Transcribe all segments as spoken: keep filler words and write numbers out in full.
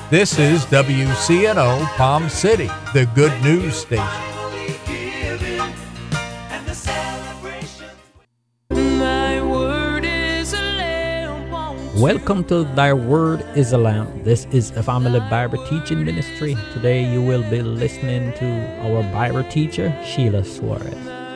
This is W C N O Palm City, the good news station. Welcome to Thy Word is a Lamp. This is a family Bible teaching ministry. Today you will be listening to our Bible teacher, Sheila Suarez.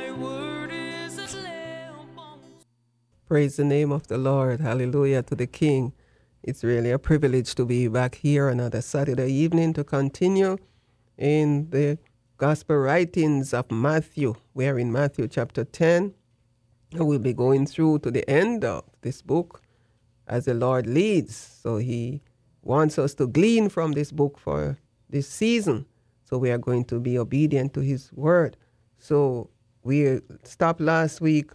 Praise the name of the Lord. Hallelujah to the King. It's really a privilege to be back here another Saturday evening to continue in the Gospel writings of Matthew. We are in Matthew chapter ten, and we'll be going through to the end of this book as the Lord leads. So he wants us to glean from this book for this season. So we are going to be obedient to his word. So we stopped last week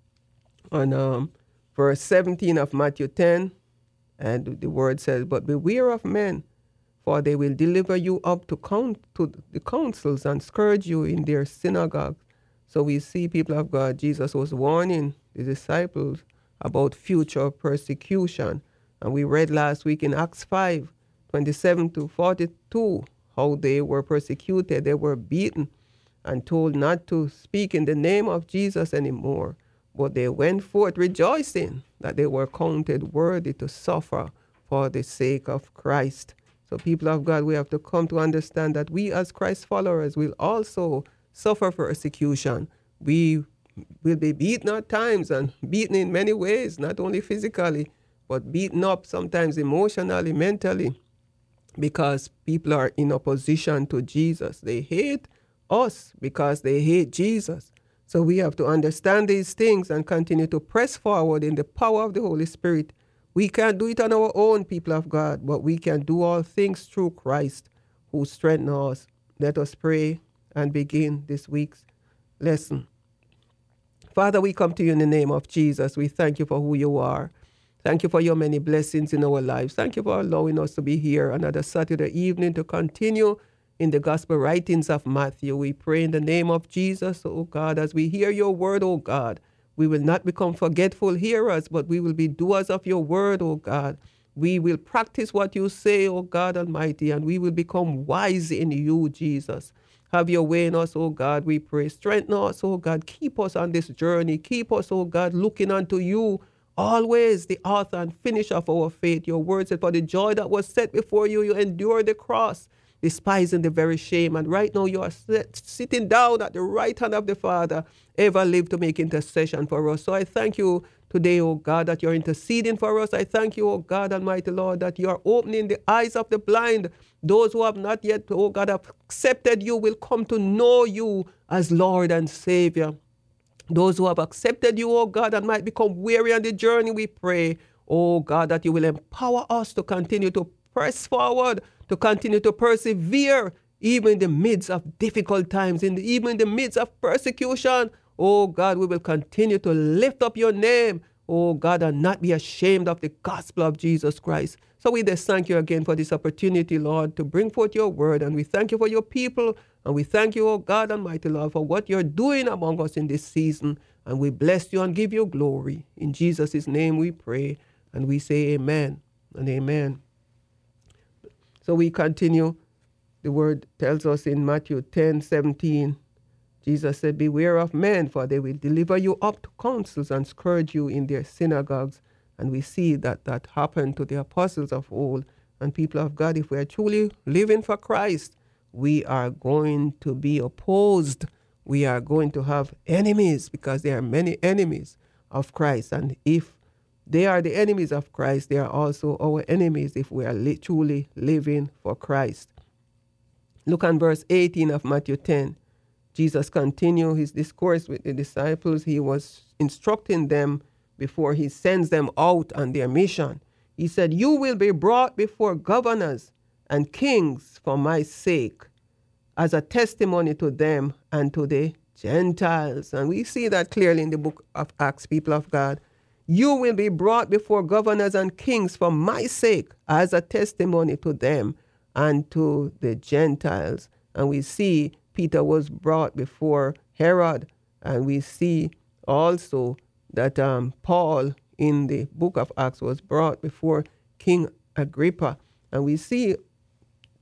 on um, verse seventeen of Matthew ten, and the word says, "But beware of men, for they will deliver you up to count to the councils and scourge you in their synagogues." So we see, people of God, Jesus was warning the disciples about future persecution. And we read last week in Acts five, twenty-seven to forty-two, how they were persecuted. They were beaten and told not to speak in the name of Jesus anymore. But they went forth rejoicing that they were counted worthy to suffer for the sake of Christ. So people of God, we have to come to understand that we as Christ followers will also suffer persecution. We will be beaten at times and beaten in many ways, not only physically, but beaten up sometimes emotionally, mentally, because people are in opposition to Jesus. They hate us because they hate Jesus. So we have to understand these things and continue to press forward in the power of the Holy Spirit. We can't do it on our own, people of God, but we can do all things through Christ who strengthens us. Let us pray and begin this week's lesson. Father, we come to you in the name of Jesus. We thank you for who you are. Thank you for your many blessings in our lives. Thank you for allowing us to be here another Saturday evening to continue in the gospel writings of Matthew. We pray in the name of Jesus, oh God, as we hear your word, oh God, we will not become forgetful hearers, but we will be doers of your word, oh God. We will practice what you say, oh God Almighty, and we will become wise in you, Jesus. Have your way in us, oh God, we pray. Strengthen us, oh God. Keep us on this journey. Keep us, oh God, looking unto you, always the author and finisher of our faith. Your word said, for the joy that was set before you, you endured the cross, despising the very shame. And right now you are sit, sitting down at the right hand of the Father, ever live to make intercession for us. So I thank you today, oh God, that you're interceding for us. I thank you, oh God Almighty Lord, that you are opening the eyes of the blind. Those who have not yet, oh God, have accepted you will come to know you as Lord and Savior. Those who have accepted you, oh God, and might become weary on the journey, we pray, oh God, that you will empower us to continue to press forward, to continue to persevere, even in the midst of difficult times, in the, even in the midst of persecution. Oh God, we will continue to lift up your name, oh God, and not be ashamed of the gospel of Jesus Christ. So we just thank you again for this opportunity, Lord, to bring forth your word. And we thank you for your people. And we thank you, oh God Almighty, Lord, for what you're doing among us in this season. And we bless you and give you glory. In Jesus' name we pray. And we say amen and amen. So we continue. The word tells us in Matthew ten seventeen, Jesus said, beware of men, for they will deliver you up to councils and scourge you in their synagogues. And we see that that happened to the apostles of old. And people of God, if we are truly living for Christ, we are going to be opposed. We are going to have enemies, because there are many enemies of Christ. And if they are the enemies of Christ, they are also our enemies if we are li- truly living for Christ. Look at verse eighteen of Matthew ten. Jesus continued his discourse with the disciples. He was instructing them before he sends them out on their mission. He said, you will be brought before governors and kings for my sake, as a testimony to them and to the Gentiles. And we see that clearly in the book of Acts, people of God. You will be brought before governors and kings for my sake, as a testimony to them and to the Gentiles. And we see Peter was brought before Herod. And we see also that um, Paul in the book of Acts was brought before King Agrippa. And we see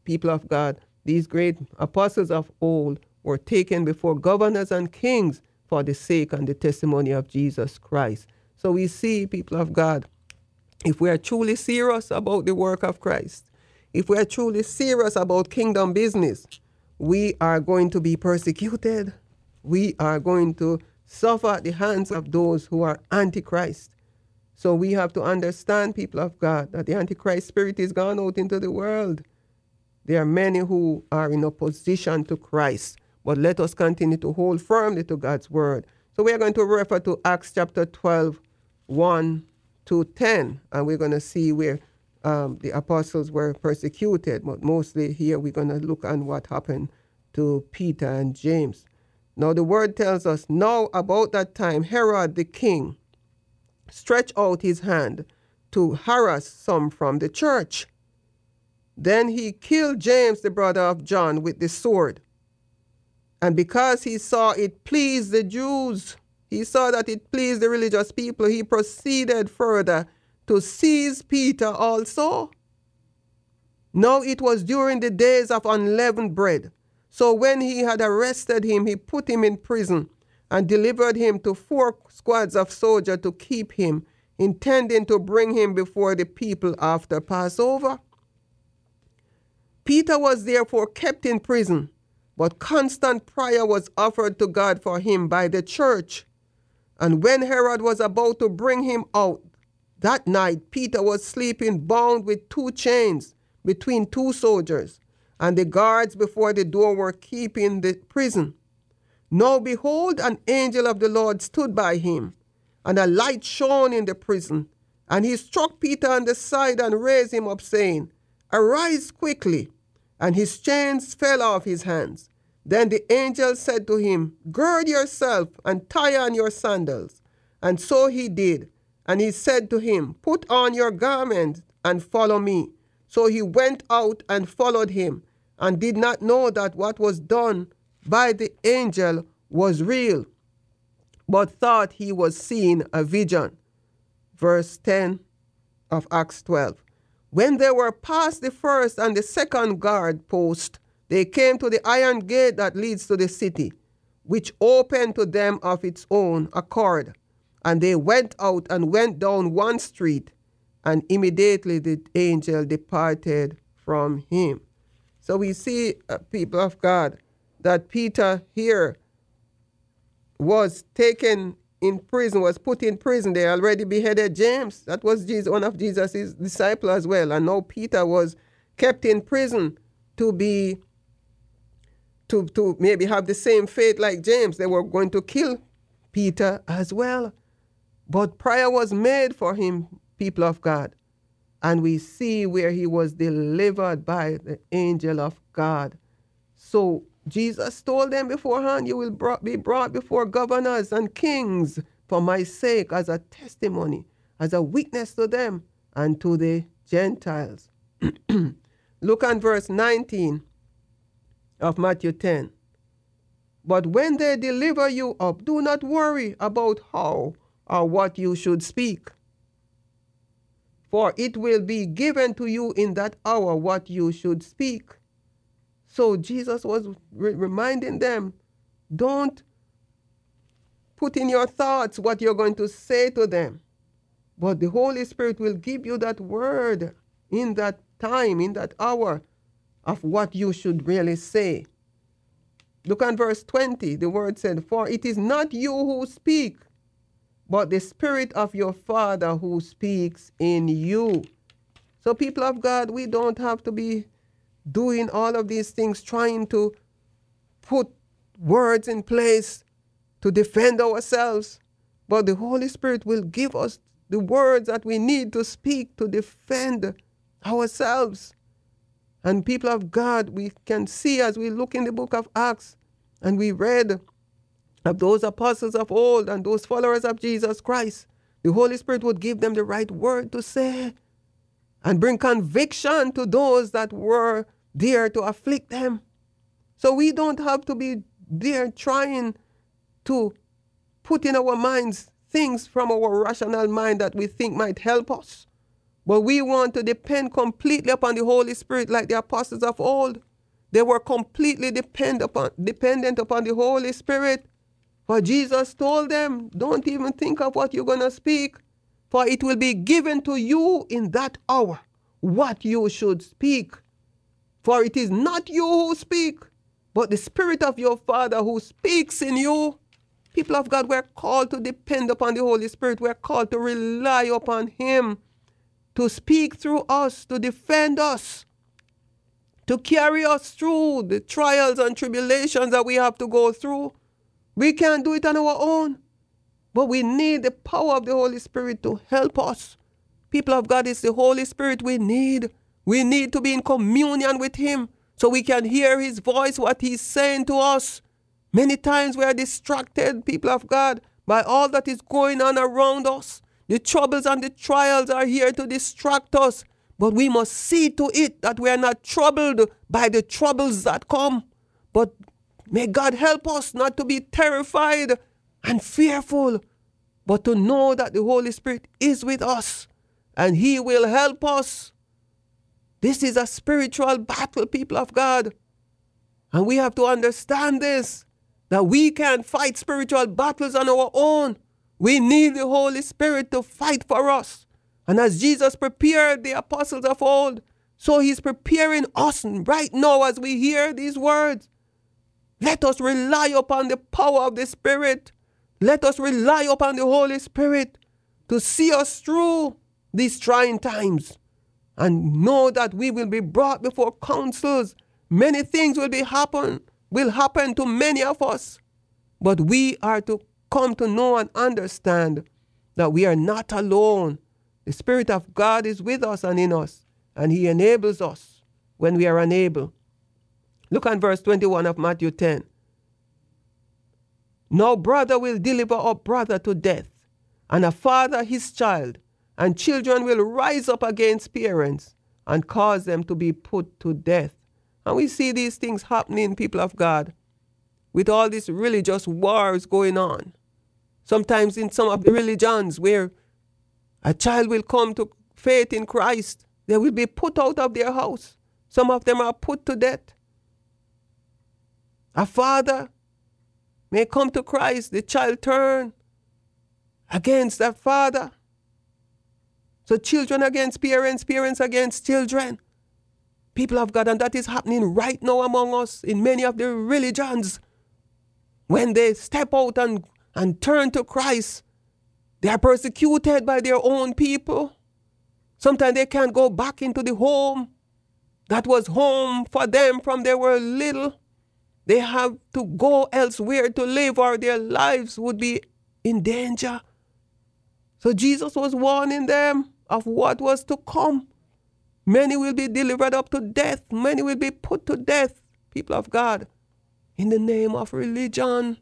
people of God, these great apostles of old were taken before governors and kings for the sake and the testimony of Jesus Christ. So we see, people of God, if we are truly serious about the work of Christ, if we are truly serious about kingdom business, we are going to be persecuted. We are going to suffer at the hands of those who are antichrist. So we have to understand, people of God, that the antichrist spirit is gone out into the world. There are many who are in opposition to Christ, but let us continue to hold firmly to God's word. So we are going to refer to Acts chapter twelve, one to ten, and we're going to see where um, the apostles were persecuted, but mostly here we're going to look on what happened to Peter and James. Now the word tells us, now about that time Herod the king stretched out his hand to harass some from the church. Then he killed James, the brother of John, with the sword. And because he saw it pleased the Jews, he saw that it pleased the religious people, he proceeded further to seize Peter also. Now it was during the days of unleavened bread. So when he had arrested him, he put him in prison and delivered him to four squads of soldiers to keep him, intending to bring him before the people after Passover. Peter was therefore kept in prison, but constant prayer was offered to God for him by the church. And when Herod was about to bring him out, that night Peter was sleeping bound with two chains between two soldiers, and the guards before the door were keeping the prison. Now behold, an angel of the Lord stood by him, and a light shone in the prison. And he struck Peter on the side and raised him up, saying, Arise quickly. And his chains fell off his hands. Then the angel said to him, Gird yourself and tie on your sandals. And so he did. And he said to him, Put on your garment and follow me. So he went out and followed him, and did not know that what was done by the angel was real, but thought he was seeing a vision. Verse ten of Acts twelve. When they were past the first and the second guard post, they came to the iron gate that leads to the city, which opened to them of its own accord. And they went out and went down one street, and immediately the angel departed from him. So we see, uh, people of God, that Peter here was taken in prison, was put in prison. They already beheaded James. That was Jesus, one of Jesus' disciples as well. And now Peter was kept in prison to be, to, to maybe have the same fate like James. They were going to kill Peter as well. But prayer was made for him, people of God. And we see where he was delivered by the angel of God. So Jesus told them beforehand, you will brought, be brought before governors and kings for my sake, as a testimony, as a witness to them and to the Gentiles. Look at verse nineteen of Matthew ten. But when they deliver you up, do not worry about how or what you should speak, for it will be given to you in that hour what you should speak. So Jesus was re- reminding them, don't put in your thoughts what you're going to say to them, but the Holy Spirit will give you that word in that time, in that hour, of what you should really say. Look at verse twenty. The word said, for it is not you who speak, but the Spirit of your Father who speaks in you. So people of God, we don't have to be doing all of these things, trying to put words in place to defend ourselves. But the Holy Spirit will give us the words that we need to speak to defend ourselves. And people of God, we can see as we look in the book of Acts and we read of those apostles of old and those followers of Jesus Christ, the Holy Spirit would give them the right word to say and bring conviction to those that were there to afflict them. So we don't have to be there trying to put in our minds things from our rational mind that we think might help us. But we want to depend completely upon the Holy Spirit like the apostles of old. They were completely depend upon, dependent upon the Holy Spirit. For Jesus told them, don't even think of what you're going to speak, for it will be given to you in that hour what you should speak. For it is not you who speak, but the Spirit of your Father who speaks in you. People of God, we're called to depend upon the Holy Spirit. We're called to rely upon Him, to speak through us, to defend us, to carry us through the trials and tribulations that we have to go through. We can't do it on our own, but we need the power of the Holy Spirit to help us. People of God, it's the Holy Spirit we need. We need to be in communion with Him so we can hear His voice, what He's saying to us. Many times we are distracted, people of God, by all that is going on around us. The troubles and the trials are here to distract us, but we must see to it that we are not troubled by the troubles that come. But may God help us not to be terrified and fearful, but to know that the Holy Spirit is with us and He will help us. This is a spiritual battle, people of God. And we have to understand this, that we can't fight spiritual battles on our own. We need the Holy Spirit to fight for us. And as Jesus prepared the apostles of old, so He's preparing us right now as we hear these words. Let us rely upon the power of the Spirit. Let us rely upon the Holy Spirit to see us through these trying times, and know that we will be brought before councils. Many things will be happen, will happen to many of us. But we are to come to know and understand that we are not alone. The Spirit of God is with us and in us, and He enables us when we are unable. Look at verse twenty-one of Matthew ten. No brother will deliver up brother to death, and a father his child, and children will rise up against parents and cause them to be put to death. And we see these things happening, people of God, with all these religious wars going on. Sometimes in some of the religions where a child will come to faith in Christ, they will be put out of their house. Some of them are put to death. A father may come to Christ, the child turn against that father. So children against parents, parents against children. People of God, and that is happening right now among us in many of the religions. When they step out and, and turn to Christ, they are persecuted by their own people. Sometimes they can't go back into the home that was home for them from they were little. They have to go elsewhere to live, or their lives would be in danger. So Jesus was warning them of what was to come. Many will be delivered up to death. Many will be put to death, people of God, in the name of religion.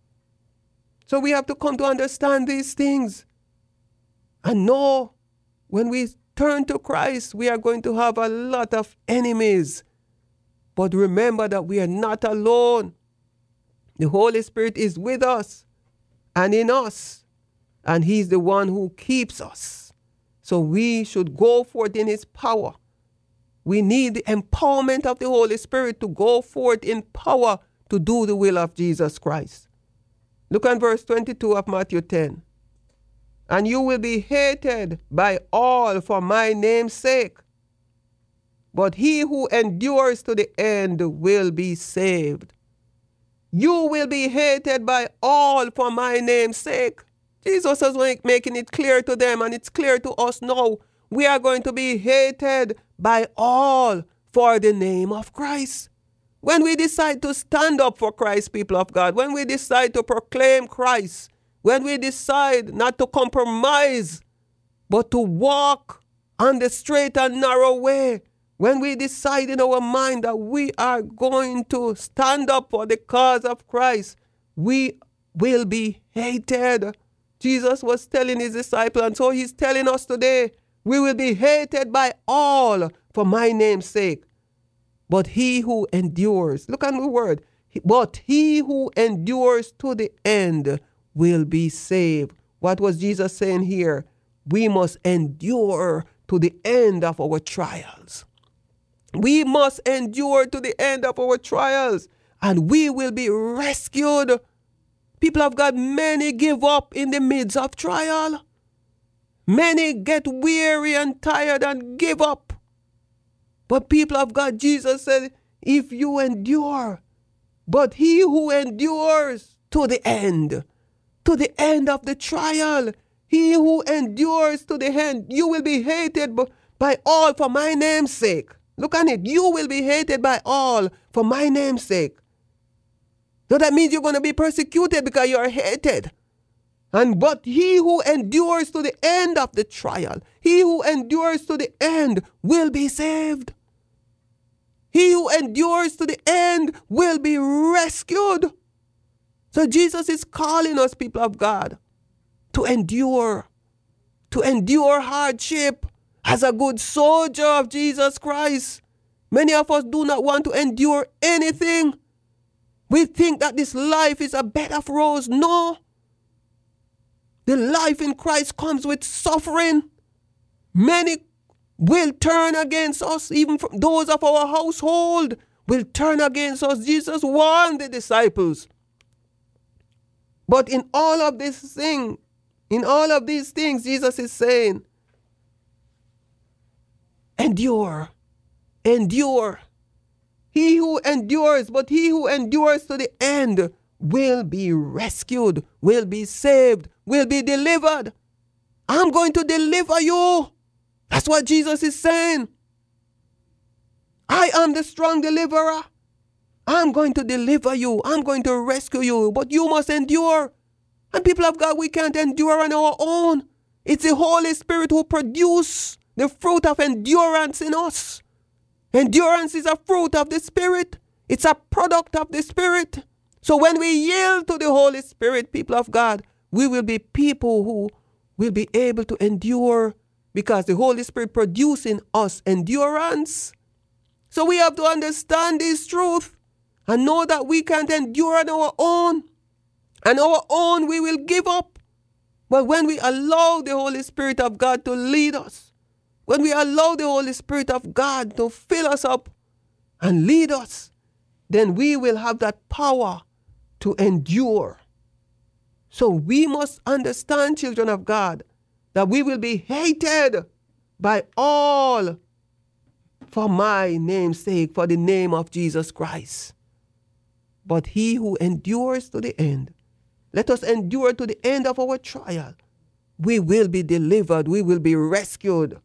So we have to come to understand these things and know when we turn to Christ, we are going to have a lot of enemies. But remember that we are not alone. The Holy Spirit is with us and in us, and He's the one who keeps us. So we should go forth in His power. We need the empowerment of the Holy Spirit to go forth in power to do the will of Jesus Christ. Look at verse twenty-two of Matthew ten. And you will be hated by all for my name's sake, but he who endures to the end will be saved. You will be hated by all for my name's sake. Jesus is making it clear to them, and it's clear to us now. We are going to be hated by all for the name of Christ. When we decide to stand up for Christ, people of God, when we decide to proclaim Christ, when we decide not to compromise, but to walk on the straight and narrow way, when we decide in our mind that we are going to stand up for the cause of Christ, we will be hated. Jesus was telling His disciples, and so He's telling us today, we will be hated by all for my name's sake. But he who endures, look at the word, but he who endures to the end will be saved. What was Jesus saying here? We must endure to the end of our trials. We must endure to the end of our trials, and we will be rescued. People of God, many give up in the midst of trial. Many get weary and tired and give up. But people of God, Jesus said, if you endure, but he who endures to the end, to the end of the trial, he who endures to the end, you will be hated by all for my name's sake. Look at it. You will be hated by all for my name's sake. So that means you're going to be persecuted because you are hated. And but he who endures to the end of the trial, he who endures to the end will be saved. He who endures to the end will be rescued. So Jesus is calling us, people of God, to endure, to endure hardship as a good soldier of Jesus Christ. Many of us do not want to endure anything. We think that this life is a bed of roses. No. The life in Christ comes with suffering. Many will turn against us, even from those of our household will turn against us. Jesus warned the disciples. But in all of this thing, in all of these things, Jesus is saying, endure, endure. He who endures, but he who endures to the end will be rescued, will be saved, will be delivered. I'm going to deliver you. That's what Jesus is saying. I am the strong deliverer. I'm going to deliver you. I'm going to rescue you, but you must endure. And people of God, we can't endure on our own. It's the Holy Spirit who produces the fruit of endurance in us. Endurance is a fruit of the Spirit. It's a product of the Spirit. So when we yield to the Holy Spirit, people of God, we will be people who will be able to endure because the Holy Spirit produces in us endurance. So we have to understand this truth and know that we can't endure on our own. On our own, we will give up. But when we allow the Holy Spirit of God to lead us, when we allow the Holy Spirit of God to fill us up and lead us, then we will have that power to endure. So we must understand, children of God, that we will be hated by all for my name's sake, for the name of Jesus Christ. But he who endures to the end, let us endure to the end of our trial. We will be delivered. We will be rescued.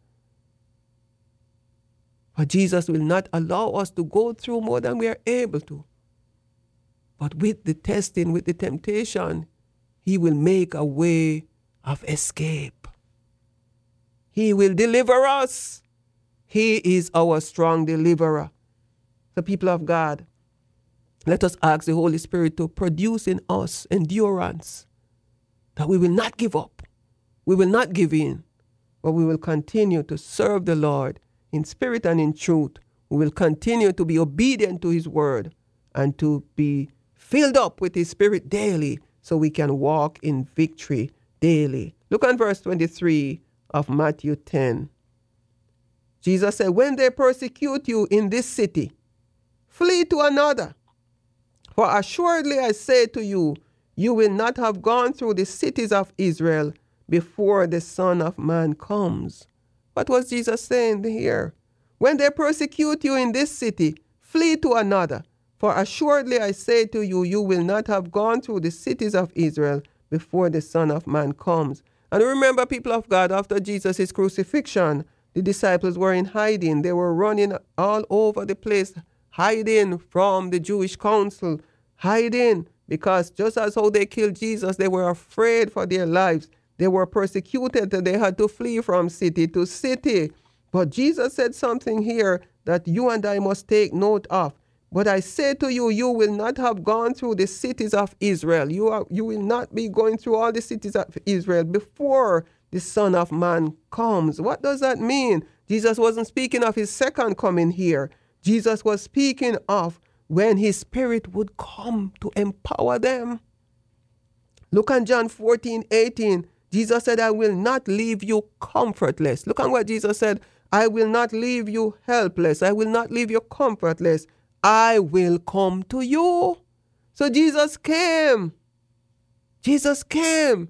But Jesus will not allow us to go through more than we are able to. But with the testing, with the temptation, he will make a way of escape. He will deliver us. He is our strong deliverer. The people of God, let us ask the Holy Spirit to produce in us endurance, that we will not give up. We will not give in, but we will continue to serve the Lord in spirit and in truth. We will continue to be obedient to his word and to be filled up with his spirit daily so we can walk in victory daily. Look at verse twenty-three of Matthew ten. Jesus said, when they persecute you in this city, flee to another. For assuredly I say to you, you will not have gone through the cities of Israel before the Son of Man comes. What was Jesus saying here? When they persecute you in this city, flee to another. For assuredly I say to you, you will not have gone through the cities of Israel before the Son of Man comes. And remember, people of God, after Jesus' crucifixion, the disciples were in hiding. They were running all over the place, hiding from the Jewish council, hiding, because just as how they killed Jesus, they were afraid for their lives. They were persecuted and they had to flee from city to city. But Jesus said something here that you and I must take note of. But I say to you, you will not have gone through the cities of Israel. You are, you will not be going through all the cities of Israel before the Son of Man comes. What does that mean? Jesus wasn't speaking of his second coming here. Jesus was speaking of when his Spirit would come to empower them. Look at John fourteen eighteen. Jesus said, I will not leave you comfortless. Look at what Jesus said. I will not leave you helpless. I will not leave you comfortless. I will come to you. So Jesus came. Jesus came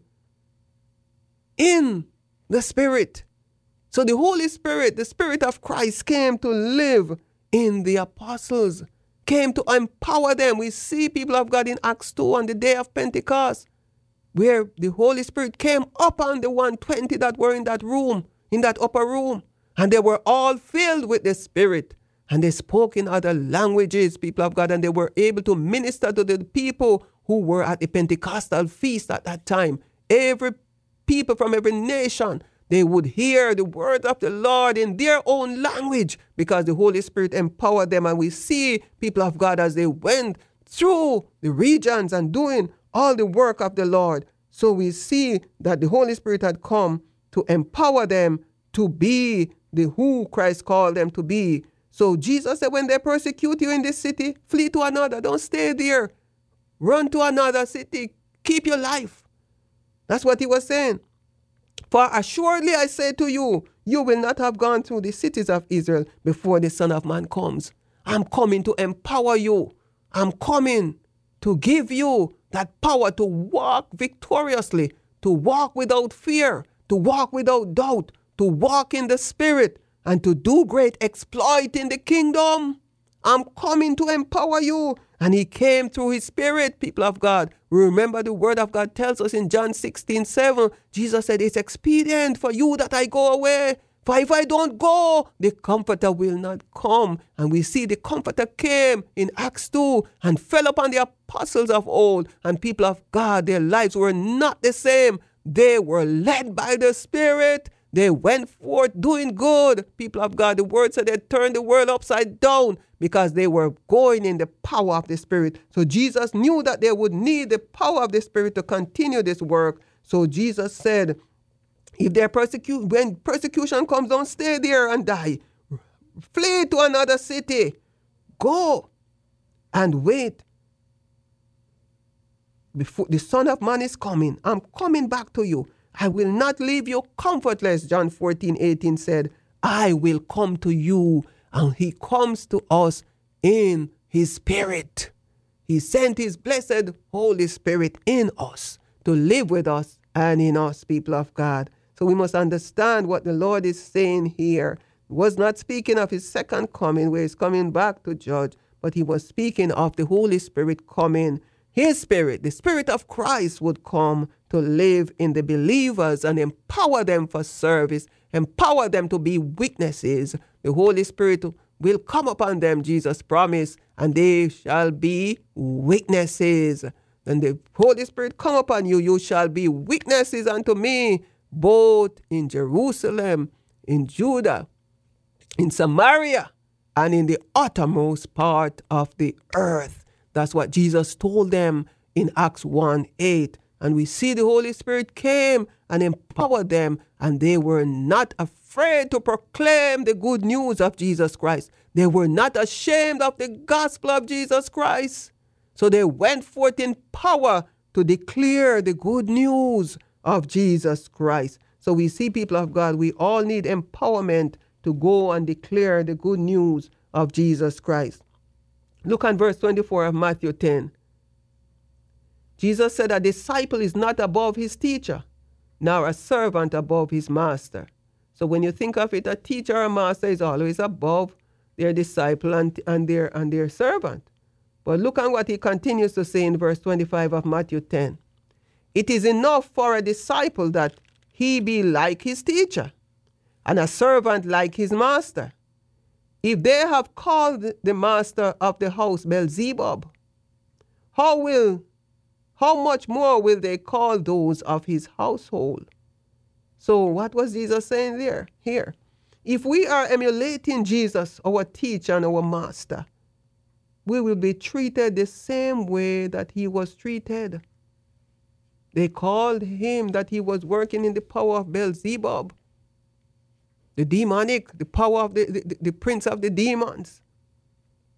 in the Spirit. So the Holy Spirit, the Spirit of Christ, came to live in the apostles, came to empower them. We see, people of God, in Acts two on the day of Pentecost, where the Holy Spirit came upon the one hundred twenty that were in that room, in that upper room, and they were all filled with the Spirit, and they spoke in other languages, people of God, and they were able to minister to the people who were at the Pentecostal feast at that time. Every people from every nation, they would hear the word of the Lord in their own language because the Holy Spirit empowered them. And we see, people of God, as they went through the regions and doing all the work of the Lord. So we see that the Holy Spirit had come to empower them to be the who Christ called them to be. So Jesus said, when they persecute you in this city, flee to another. Don't stay there. Run to another city. Keep your life. That's what he was saying. For assuredly I say to you, you will not have gone through the cities of Israel before the Son of Man comes. I'm coming to empower you. I'm coming to give you that power to walk victoriously, to walk without fear, to walk without doubt, to walk in the Spirit, and to do great exploit in the kingdom. I'm coming to empower you. And he came through his Spirit, people of God. Remember, the word of God tells us in John sixteen seven, Jesus said, it's expedient for you that I go away. For if I don't go, the Comforter will not come. And we see the Comforter came in Acts two and fell upon the apostles of old. And people of God, their lives were not the same. They were led by the Spirit. They went forth doing good. People of God, the word said they turned the world upside down because they were going in the power of the Spirit. So Jesus knew that they would need the power of the Spirit to continue this work. So Jesus said, if they're persecute, when persecution comes, don't stay there and die. Flee to another city. Go and wait. Before the Son of Man is coming, I'm coming back to you. I will not leave you comfortless. John fourteen eighteen said, I will come to you. And he comes to us in his Spirit. He sent his blessed Holy Spirit in us to live with us and in us, people of God. So we must understand what the Lord is saying here. He was not speaking of his second coming, where he's coming back to judge, but he was speaking of the Holy Spirit coming. His Spirit, the Spirit of Christ, would come to live in the believers and empower them for service, empower them to be witnesses. The Holy Spirit will come upon them, Jesus promised, and they shall be witnesses. And the Holy Spirit come upon you, you shall be witnesses unto me, both in Jerusalem, in Judah, in Samaria, and in the uttermost part of the earth. That's what Jesus told them in Acts one eight. And we see the Holy Spirit came and empowered them, and they were not afraid to proclaim the good news of Jesus Christ. They were not ashamed of the gospel of Jesus Christ. So they went forth in power to declare the good news of Jesus Christ. So we see, people of God, we all need empowerment to go and declare the good news of Jesus Christ. Look at verse twenty-four of Matthew ten. Jesus said, a disciple is not above his teacher, nor a servant above his master. So when you think of it, a teacher or a master is always above their disciple and, and, their, and their servant. But look at what he continues to say in verse twenty-five of Matthew ten. It is enough for a disciple that he be like his teacher, and a servant like his master. If they have called the master of the house Beelzebub, how will How much more will they call those of his household? So what was Jesus saying there? Here, if we are emulating Jesus, our teacher and our master, we will be treated the same way that he was treated. They called him that he was working in the power of Beelzebub, the demonic, the power of the, the, the prince of the demons.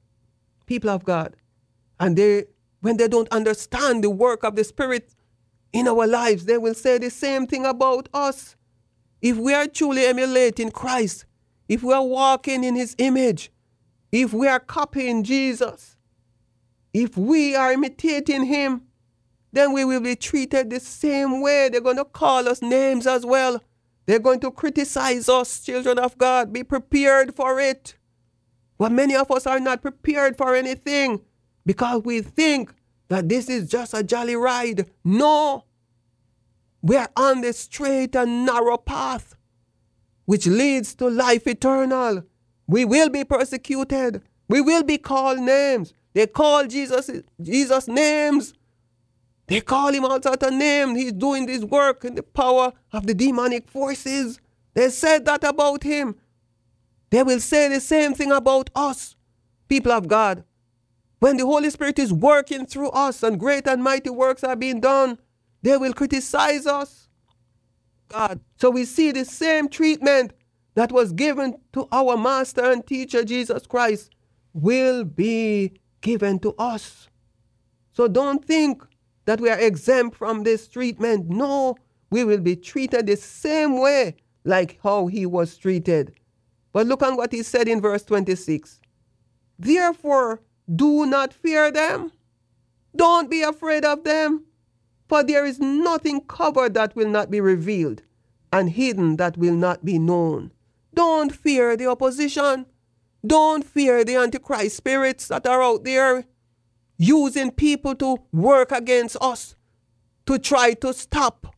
People of God. And they when they don't understand the work of the Spirit in our lives, they will say the same thing about us. If we are truly emulating Christ, if we are walking in his image, if we are copying Jesus, if we are imitating him, then we will be treated the same way. They're going to call us names as well. They're going to criticize us, children of God. Be prepared for it. But many of us are not prepared for anything because we think that this is just a jolly ride. No. We are on the straight and narrow path which leads to life eternal. We will be persecuted. We will be called names. They call Jesus, Jesus names. They call him all sorts of names. He's doing this work in the power of the demonic forces. They said that about him. They will say the same thing about us, people of God. When the Holy Spirit is working through us and great and mighty works are being done, they will criticize us. God. So we see the same treatment that was given to our Master and Teacher Jesus Christ will be given to us. So don't think that we are exempt from this treatment. No, we will be treated the same way like how he was treated. But look at what he said in verse twenty-six. Therefore, do not fear them. Don't be afraid of them. For there is nothing covered that will not be revealed, and hidden that will not be known. Don't fear the opposition. Don't fear the Antichrist spirits that are out there using people to work against us, to try to stop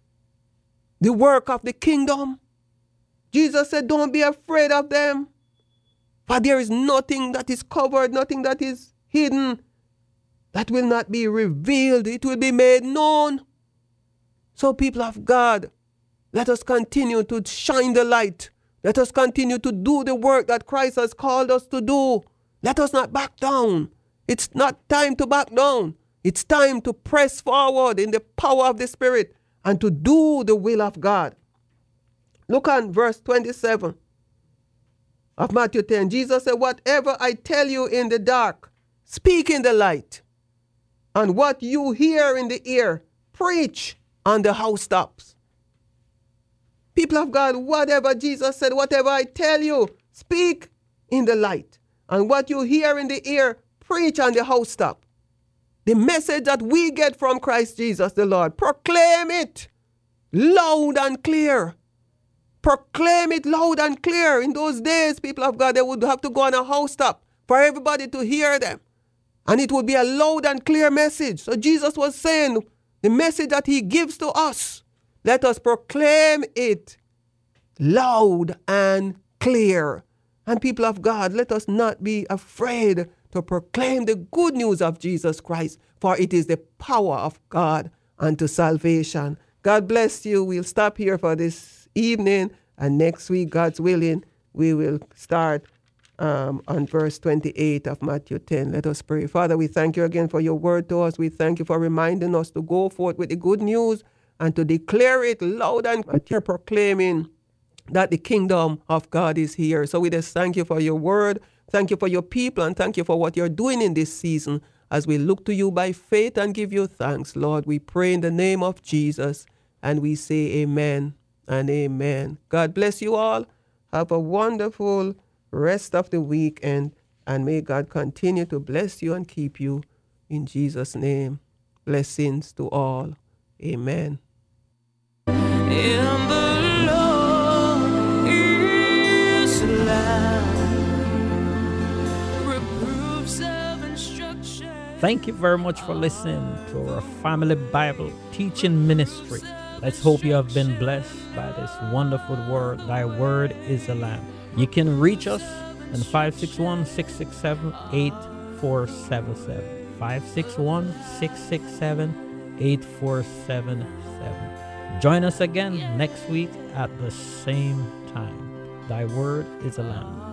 the work of the kingdom. Jesus said, don't be afraid of them. For there is nothing that is covered, nothing that is hidden, that will not be revealed. It will be made known. So people of God, let us continue to shine the light. Let us continue to do the work that Christ has called us to do. Let us not back down. It's not time to back down. It's time to press forward in the power of the Spirit and to do the will of God. Look on verse twenty-seven of Matthew ten. Jesus said, whatever I tell you in the dark, speak in the light. And what you hear in the ear, preach on the housetops. People of God, whatever Jesus said, whatever I tell you, speak in the light. And what you hear in the ear, preach on the housetop. The message that we get from Christ Jesus the Lord, proclaim it loud and clear. Proclaim it loud and clear. In those days, people of God, they would have to go on a housetop for everybody to hear them. And it would be a loud and clear message. So Jesus was saying, the message that he gives to us, let us proclaim it loud and clear. And people of God, let us not be afraid to proclaim the good news of Jesus Christ, for it is the power of God unto salvation. God bless you. We'll stop here for this evening, and next week, God's willing, we will start um, on verse twenty-eight of Matthew ten. Let us pray. Father, we thank you again for your word to us. We thank you for reminding us to go forth with the good news and to declare it loud and clear, proclaiming that the kingdom of God is here. So we just thank you for your word. Thank you for your people, and thank you for what you're doing in this season as we look to you by faith and give you thanks. Lord, we pray in the name of Jesus, and we say amen and amen. God bless you all. Have a wonderful rest of the weekend, and may God continue to bless you and keep you in Jesus' name. Blessings to all. Amen. In the Lord is life, reproofs of instruction. Thank you very much for listening to our Family Bible Teaching Ministry. Let's hope you have been blessed by this wonderful word. Thy word is a lamp. You can reach us on five six one, six six seven, eight four seven seven. five six one, six six seven, eight four seven seven. Join us again next week at the same time. Thy word is a lamp.